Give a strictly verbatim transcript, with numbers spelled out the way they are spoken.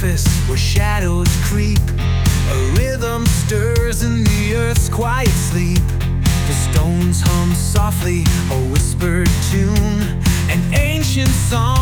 surface where shadows creep. A rhythm stirs in the earth's quiet sleep. The stones hum softly, a whispered tune, an ancient song